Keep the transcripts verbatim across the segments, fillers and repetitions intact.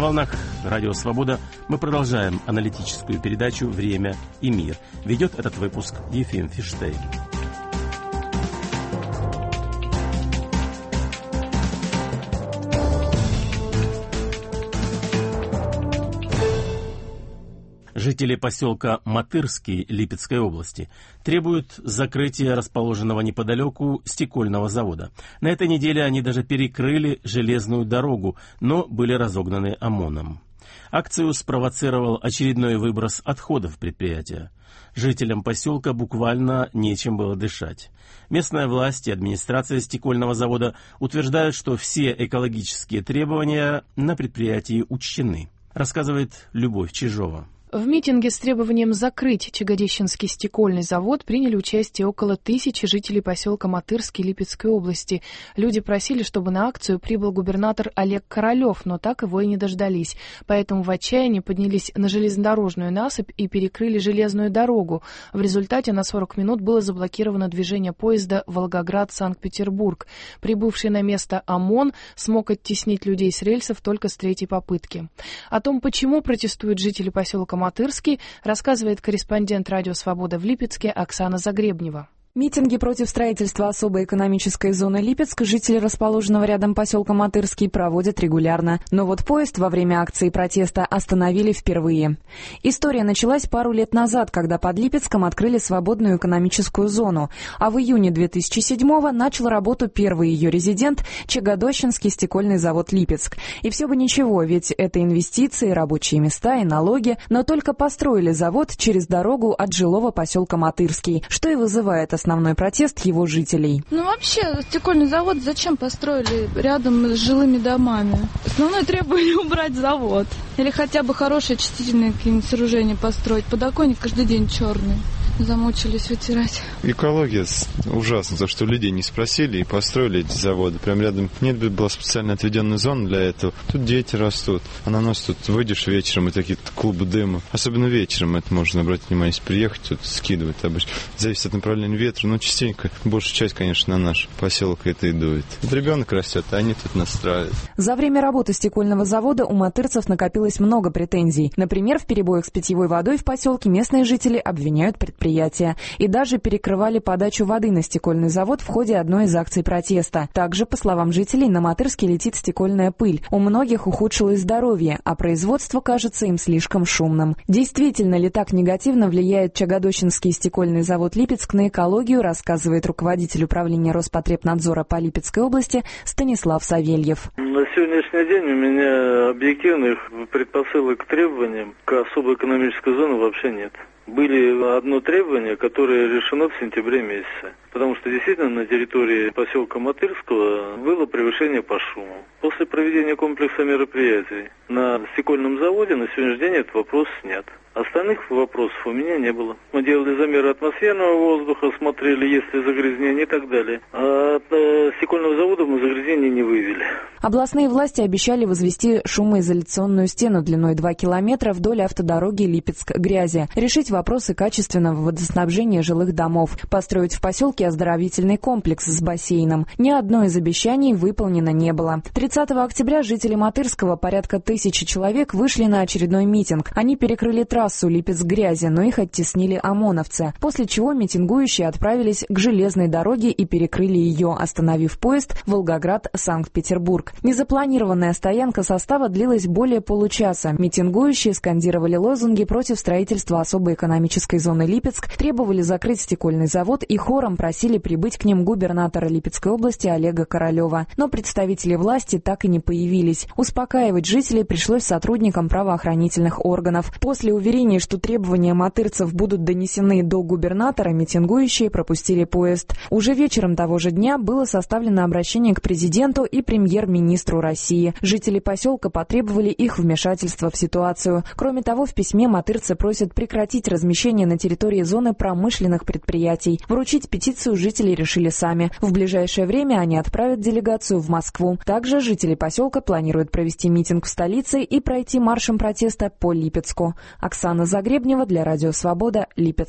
волнах Радио Свобода мы продолжаем аналитическую передачу «Время и мир». Ведет этот выпуск Ефим Фиштейн. Жители поселка Матырский Липецкой области требуют закрытия расположенного неподалеку стекольного завода. На этой неделе они даже перекрыли железную дорогу, но были разогнаны ОМОНом. Акцию спровоцировал очередной выброс отходов предприятия. Жителям поселка буквально нечем было дышать. Местная власть и администрация стекольного завода утверждают, что все экологические требования на предприятии учтены, рассказывает Любовь Чижова. В митинге с требованием закрыть Чагодищенский стекольный завод приняли участие около тысячи жителей поселка Матырский Липецкой области. Люди просили, чтобы на акцию прибыл губернатор Олег Королев, но так его и не дождались. Поэтому в отчаянии поднялись на железнодорожную насыпь и перекрыли железную дорогу. В результате на сорок минут было заблокировано движение поезда Волгоград-Санкт-Петербург. Прибывший на место ОМОН смог оттеснить людей с рельсов только с третьей попытки. О том, почему протестуют жители поселка Матырский, рассказывает корреспондент Радио Свобода в Липецке Оксана Загребнева. Митинги против строительства особой экономической зоны Липецк жители расположенного рядом поселка Матырский проводят регулярно. Но вот поезд во время акции протеста остановили впервые. История началась пару лет назад, когда под Липецком открыли свободную экономическую зону. А в июне две тысячи седьмого начал работу первый ее резидент – Чагодищенский стекольный завод Липецк. И все бы ничего, ведь это инвестиции, рабочие места и налоги. Но только построили завод через дорогу от жилого поселка Матырский, что и вызывает основной протест его жителей. Ну вообще, стекольный завод зачем построили рядом с жилыми домами? Основное требование убрать завод. Или хотя бы хорошие очистительные какие-нибудь сооружения построить. Подоконник каждый день черный. Замучились вытирать. Экология ужасна, то, что людей не спросили и построили эти заводы. Прям рядом нет, была специально отведенная зона для этого. Тут дети растут. А на нас тут выйдешь вечером, и такие клубы дыма. Особенно вечером это можно обратить внимание. Если приехать, тут скидывать обычно. Зависит от направления ветра, но частенько. Большая часть, конечно, на наш поселок это и дует. Вот ребенок растет, а они тут настраивают. За время работы стекольного завода у матырцев накопилось много претензий. Например, в перебоях с питьевой водой в поселке местные жители обвиняют предприятие. И даже перекрывали подачу воды на стекольный завод в ходе одной из акций протеста. Также, по словам жителей, на Матырский летит стекольная пыль. У многих ухудшилось здоровье, а производство кажется им слишком шумным. Действительно ли так негативно влияет Чагодищенский стекольный завод Липецк на экологию, рассказывает руководитель управления Роспотребнадзора по Липецкой области Станислав Савельев. На сегодняшний день у меня объективных предпосылок к требованиям к особой экономической зоне вообще нет. Были одно требование, которое решено в сентябре месяце. Потому что действительно на территории поселка Матырского было превышение по шуму. После проведения комплекса мероприятий на стекольном заводе на сегодняшний день этот вопрос снят. Остальных вопросов у меня не было. Мы делали замеры атмосферного воздуха, смотрели, есть ли загрязнение и так далее. А от э, стекольного завода мы загрязнение не выявили. Областные власти обещали возвести шумоизоляционную стену длиной два километра вдоль автодороги Липецк-Грязи, решить вопросы качественного водоснабжения жилых домов, построить в поселке оздоровительный комплекс с бассейном. Ни одно из обещаний выполнено не было. тридцатого октября жители Матырского, порядка тысячи человек, вышли на очередной митинг. Они перекрыли трассу Липецк-Грязи, но их оттеснили ОМОНовцы, после чего митингующие отправились к железной дороге и перекрыли ее, остановив поезд Волгоград-Санкт-Петербург. Незапланированная стоянка состава длилась более получаса. Митингующие скандировали лозунги против строительства особой экономической зоны Липецк, требовали закрыть стекольный завод и хором просили прибыть к ним губернатора Липецкой области Олега Королева. Но представители власти так и не появились. Успокаивать жителей пришлось сотрудникам правоохранительных органов. После уверений, что требования матырцев будут донесены до губернатора, митингующие пропустили поезд. Уже вечером того же дня было составлено обращение к президенту и премьер-министру России. Жители поселка потребовали их вмешательства в ситуацию. Кроме того, в письме матырцы просят прекратить размещение на территории зоны промышленных предприятий. Вручить петицию жители решили сами. В ближайшее время они отправят делегацию в Москву. Также жители поселка планируют провести митинг в столице и пройти маршем протеста по Липецку. Оксана Загребнева для Радио Свобода, Липецк.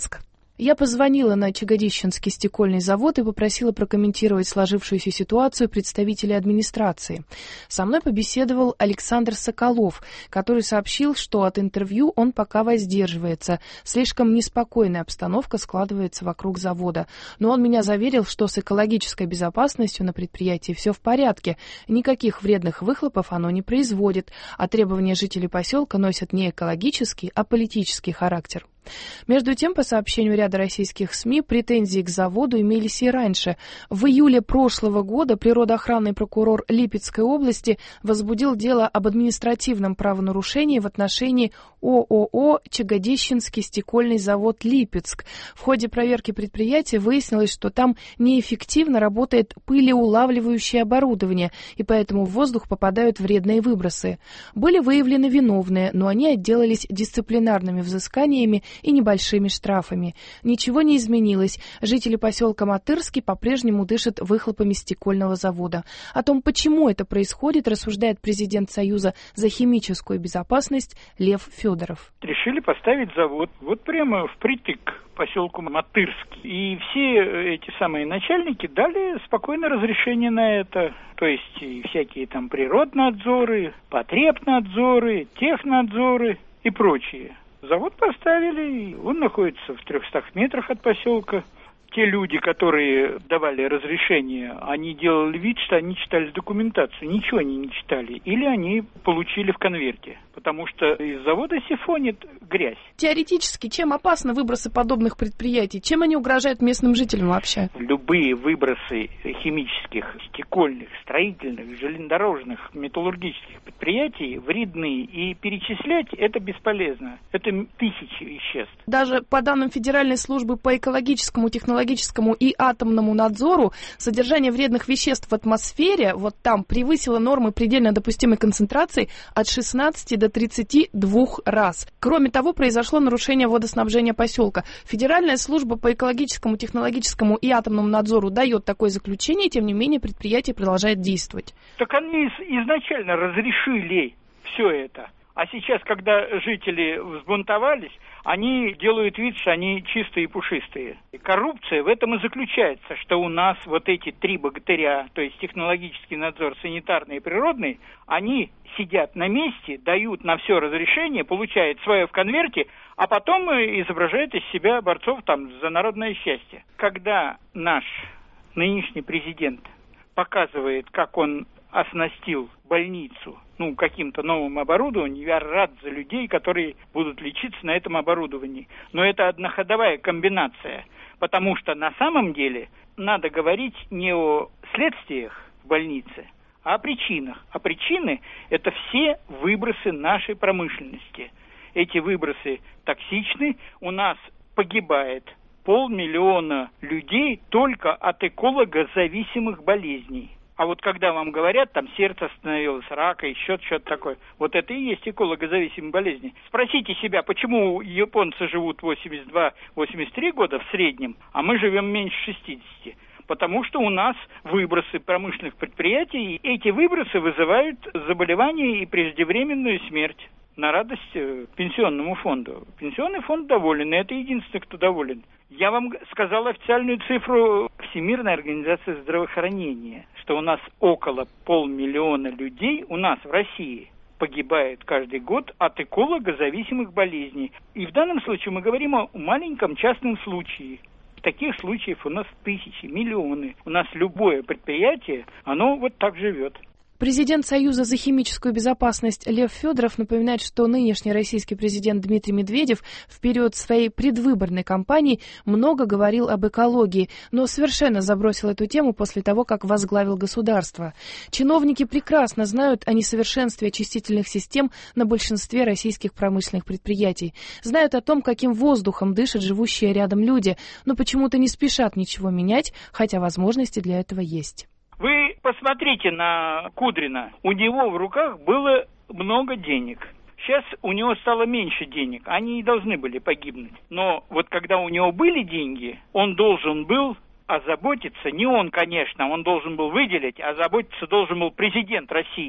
Я позвонила на Чагодищенский стекольный завод и попросила прокомментировать сложившуюся ситуацию представителей администрации. Со мной побеседовал Александр Соколов, который сообщил, что от интервью он пока воздерживается. Слишком неспокойная обстановка складывается вокруг завода. Но он меня заверил, что с экологической безопасностью на предприятии все в порядке. Никаких вредных выхлопов оно не производит, а требования жителей поселка носят не экологический, а политический характер. Между тем, по сообщению ряда российских СМИ, претензии к заводу имелись и раньше. В июле прошлого года природоохранный прокурор Липецкой области возбудил дело об административном правонарушении в отношении ООО «Чагодищенский стекольный завод Липецк». В ходе проверки предприятия выяснилось, что там неэффективно работает пылеулавливающее оборудование, и поэтому в воздух попадают вредные выбросы. Были выявлены виновные, но они отделались дисциплинарными взысканиями и небольшими штрафами. Ничего не изменилось. Жители поселка Матырский по-прежнему дышат выхлопами стекольного завода. О том, почему это происходит, рассуждает президент Союза за химическую безопасность Лев Федоров. Решили поставить завод вот прямо впритык к поселку Матырский. И все эти самые начальники дали спокойно разрешение на это. То есть и всякие там природнадзоры, потребнадзоры, технадзоры и прочее. Завод поставили, и он находится в трехстах метрах от поселка. Те люди, которые давали разрешение, они делали вид, что они читали документацию. Ничего они не читали. Или они получили в конверте. Потому что из завода сифонит грязь. Теоретически, чем опасны выбросы подобных предприятий? Чем они угрожают местным жителям вообще? Любые выбросы химических, стекольных, строительных, железнодорожных, металлургических предприятий вредны. И перечислять это бесполезно. Это тысячи веществ. Даже по данным Федеральной службы по экологическому, технологическому и атомному надзору, содержание вредных веществ в атмосфере, вот там, превысило нормы предельно допустимой концентрации от шестнадцати до тридцати двух раз. Кроме того, произошло нарушение водоснабжения поселка. Федеральная служба по экологическому, технологическому и атомному надзору дает такое заключение, тем не менее предприятие продолжает действовать. Так они изначально разрешили все это. А сейчас, когда жители взбунтовались, они делают вид, что они чистые и пушистые. И коррупция в этом и заключается, что у нас вот эти три богатыря, то есть технологический надзор, санитарный и природный, они сидят на месте, дают на все разрешение, получают свое в конверте, а потом изображают из себя борцов там за народное счастье. Когда наш нынешний президент показывает, как он оснастил больницу, ну, каким-то новым оборудованием, я рад за людей, которые будут лечиться на этом оборудовании. Но это одноходовая комбинация, потому что на самом деле надо говорить не о следствиях в больнице, а о причинах. А причины – это все выбросы нашей промышленности. Эти выбросы токсичны, у нас погибает полмиллиона людей только от экологозависимых болезней. А вот когда вам говорят, там сердце остановилось, рак, еще что-то такое, вот это и есть экологозависимые болезни. Спросите себя, почему японцы живут восемьдесят два - восемьдесят три года в среднем, а мы живем меньше шестидесяти. Потому что у нас выбросы промышленных предприятий, и эти выбросы вызывают заболевания и преждевременную смерть. На радость пенсионному фонду. Пенсионный фонд доволен, и это единственный, кто доволен. Я вам сказал официальную цифру Всемирной организации здравоохранения, что у нас около полмиллиона людей, у нас в России, погибает каждый год от экологозависимых болезней. И в данном случае мы говорим о маленьком частном случае. Таких случаев у нас тысячи, миллионы. У нас любое предприятие, оно вот так живет. Президент Союза за химическую безопасность Лев Федоров напоминает, что нынешний российский президент Дмитрий Медведев в период своей предвыборной кампании много говорил об экологии, но совершенно забросил эту тему после того, как возглавил государство. Чиновники прекрасно знают о несовершенстве очистительных систем на большинстве российских промышленных предприятий, знают о том, каким воздухом дышат живущие рядом люди, но почему-то не спешат ничего менять, хотя возможности для этого есть. Вы посмотрите на Кудрина. У него в руках было много денег. Сейчас у него стало меньше денег. Они не должны были погибнуть. Но вот когда у него были деньги, он должен был озаботиться, не он, конечно, он должен был выделить, а озаботиться должен был президент России.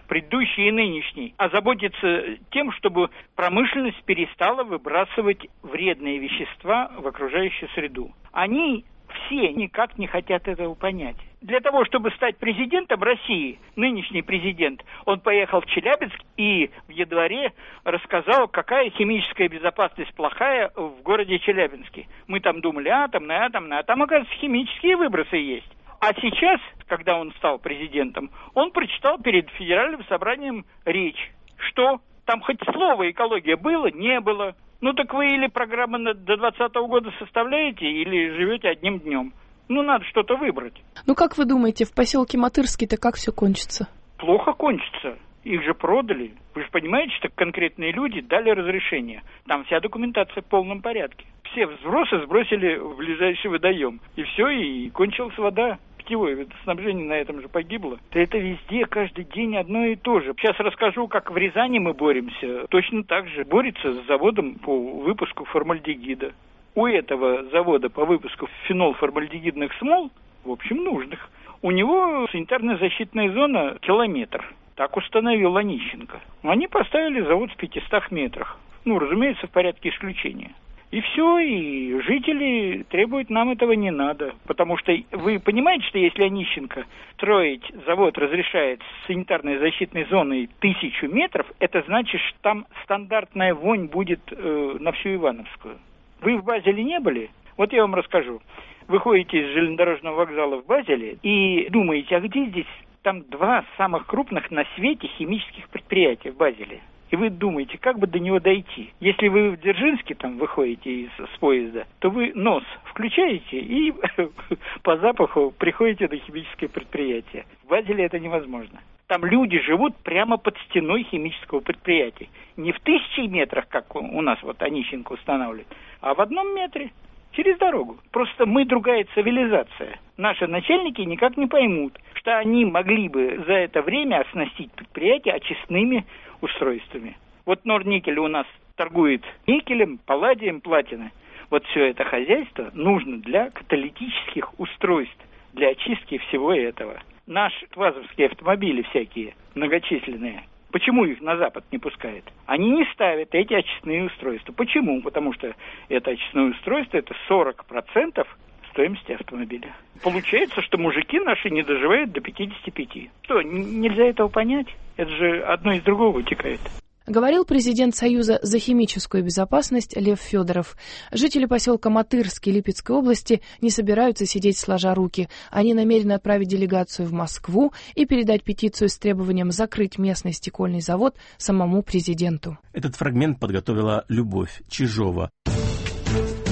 предыдущий и нынешний, озаботиться тем, чтобы промышленность перестала выбрасывать вредные вещества в окружающую среду. Они все никак не хотят этого понять. Для того, чтобы стать президентом России, нынешний президент, он поехал в Челябинск и в январе рассказал, какая химическая безопасность плохая в городе Челябинске. Мы там думали, атомная, атомная, а там, оказывается, химические выбросы есть. А сейчас, когда он стал президентом, он прочитал перед Федеральным собранием речь. Что? Там хоть слово «экология» было? Не было. Ну так вы или программу до двадцатого года составляете, или живете одним днем. Ну, надо что-то выбрать. Ну, как вы думаете, в поселке Матырский-то как все кончится? Плохо кончится. Их же продали. Вы же понимаете, что конкретные люди дали разрешение. Там вся документация в полном порядке. Все взбросы сбросили в ближайший водоем. И все, и кончилась вода. Питьевое водоснабжение на этом же погибло. Да это везде, каждый день одно и то же. Сейчас расскажу, как в Рязани мы боремся. Точно так же борется с заводом по выпуску формальдегида. У этого завода по выпуску фенолформальдегидных смол, в общем, нужных, у него санитарная защитная зона километр. Так установил Онищенко. Они поставили завод в пятистах метрах. Ну, разумеется, в порядке исключения. И все, и жители требуют, нам этого не надо. Потому что вы понимаете, что если Онищенко строить завод разрешает с санитарной защитной зоной тысячу метров, это значит, что там стандартная вонь будет э, на всю Ивановскую. Вы в Базеле не были? Вот я вам расскажу. Вы ходите из железнодорожного вокзала в Базеле и думаете, а где здесь? Там два самых крупных на свете химических предприятия в Базеле. И вы думаете, как бы до него дойти? Если вы в Дзержинске там выходите из, с поезда, то вы нос включаете и по запаху приходите до химического предприятия. В Базеле это невозможно. Там люди живут прямо под стеной химического предприятия. Не в тысячи метрах, как у нас вот Онищенко устанавливает, а в одном метре. Через дорогу. Просто мы другая цивилизация. Наши начальники никак не поймут, что они могли бы за это время оснастить предприятие очистными устройствами. Вот Норникель у нас торгует никелем, палладием, платиной. Вот все это хозяйство нужно для каталитических устройств, для очистки всего этого. Наши вазовские автомобили всякие, многочисленные, почему их на Запад не пускают? Они не ставят эти очистные устройства. Почему? Потому что это очистное устройство – это сорок процентов стоимости автомобиля. Получается, что мужики наши не доживают до пятидесяти пяти. Что, н- нельзя этого понять? Это же одно из другого вытекает. Говорил президент Союза за химическую безопасность Лев Федоров. Жители поселка Матырский Липецкой области не собираются сидеть сложа руки. Они намерены отправить делегацию в Москву и передать петицию с требованием закрыть местный стекольный завод самому президенту. Этот фрагмент подготовила Любовь Чижова.